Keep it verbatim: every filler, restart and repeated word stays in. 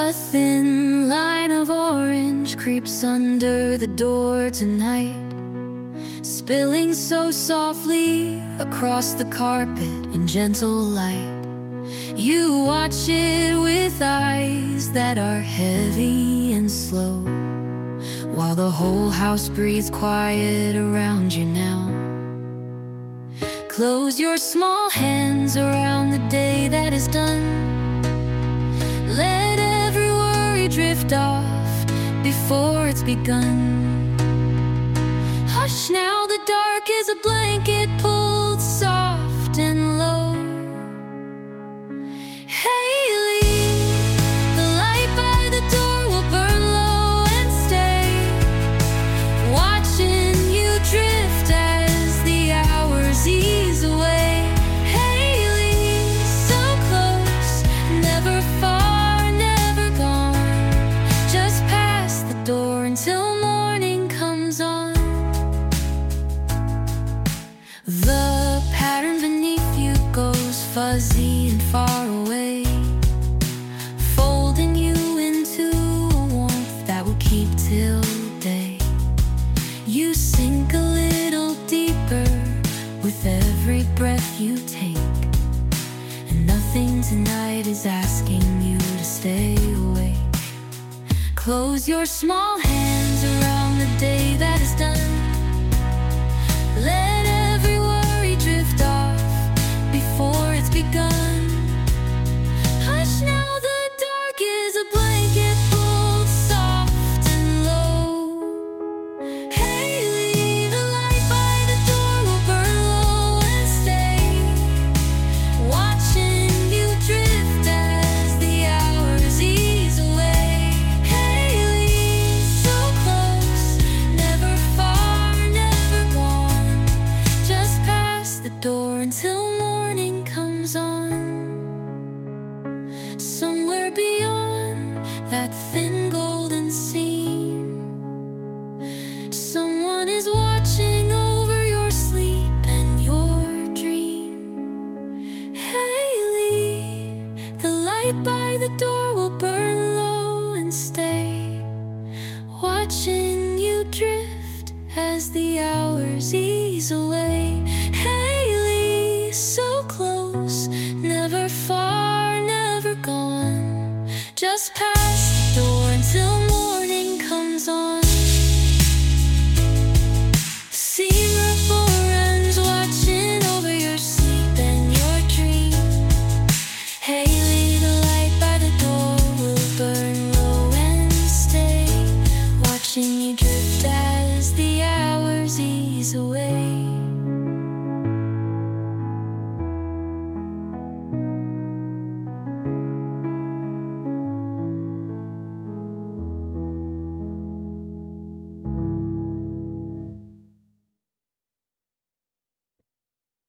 A thin line of orange creeps under the door tonight, spilling so softly across the carpet in gentle light. You watch it with eyes that are heavy and slow, while the whole house breathes quiet around you now. Close your small hands around the day that is done. Let every worry drift off before it's begun. Hush now, the dark is a blanket pulled soft and low. Until morning comes on. The pattern beneath you goes fuzzy and far away, folding you into a warmth that will keep till day. You sink a little deeper with every breath you take, and nothing tonight is asking you to stay awake. Close your small hands around the day that is done. Let every worry drift off before it's begun. Hush now, the dark is a blanket pulled soft and low. Haley, the light by the door will burn low and stay, watching you drift as the hours ease away. Door until morning comes on. Somewhere beyond that thin golden seam, someone is watching over your sleep and your dream. Haley, the light by